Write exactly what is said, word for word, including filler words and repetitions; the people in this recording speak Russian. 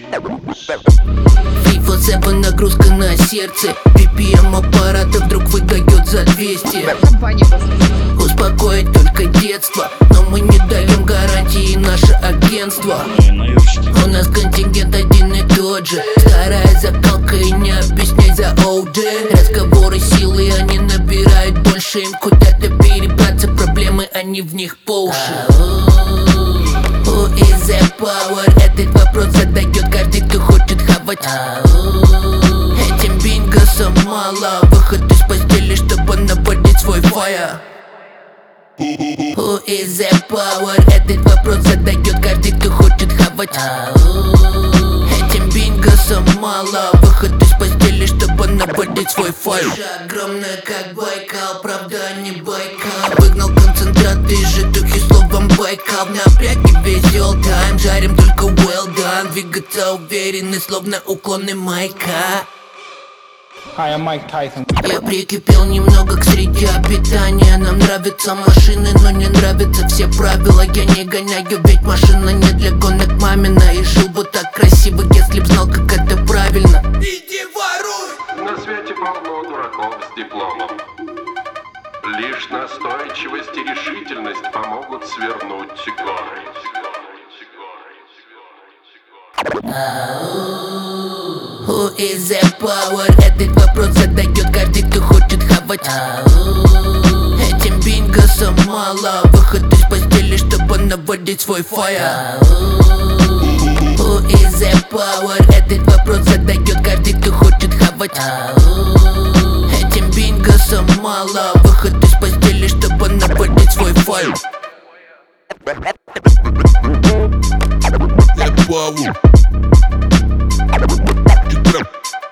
FIFA семь, нагрузка на сердце. би пи эм аппарата вдруг выдает за двести. Успокоить только детство, но мы не даем гарантии, наше агентство. У нас контингент один и тот же. Старая закалка и не объясняй за о джи. Разговоры силы, они набирают больше. Им куда-то перебраться, проблемы, они в них по уши. Who is the power? Этот вопрос задает каждый, кто хочет хавать. Этим бингосом мало. Выход из постели, чтобы наводить свой фаер. Who is the power? Этот вопрос задает каждый, кто хочет хавать. Этим бингосом мало. Выход из постели, чтобы наводить свой файл. Огромная, как Байкал, правда не Байкал. Выгнал концентрат из жидких словом Байкал. Напряги весь all time, жарим только well done. Двигаться уверенно, словно уклоны майка. Hi, I'm Mike Tyson. Я прикипел немного к среде обитания. Нам нравятся машины, но не нравятся все правила. Я не гоняю, ведь машина не для гонок мамина. И жил бы так красиво, если б знал, как это правильно. Иди воруй! На свете полно дураков с дипломом. Лишь настойчивость и решительность помогут свернуть горы. Who is the power? Этот вопрос задает каждый, кто хочет хавать. Этим бингосом мало. Выход из постели, чтобы наводить свой фаер. Who is the power? Этот вопрос задает каждый, кто хочет хавать. Этим бингосом мало. Выход из постели, чтобы наводить свой фаер. Power.